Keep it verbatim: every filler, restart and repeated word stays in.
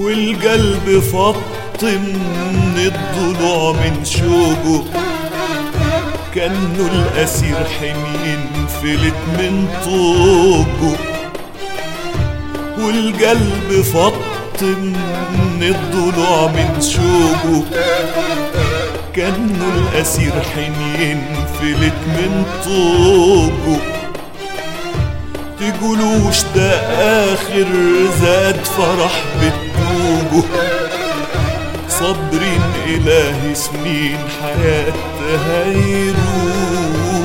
والقلب فط من الضلوع من شوقه، كأنه الأسير حنين فلت من طوقه. والقلب فط من الضلوع من شوقه، كأنه الأسير حنين فلت من طوقه. تقولوش ده آخر زاد فرح بتوجه، صبرين إلهي سنين حياتها يروح.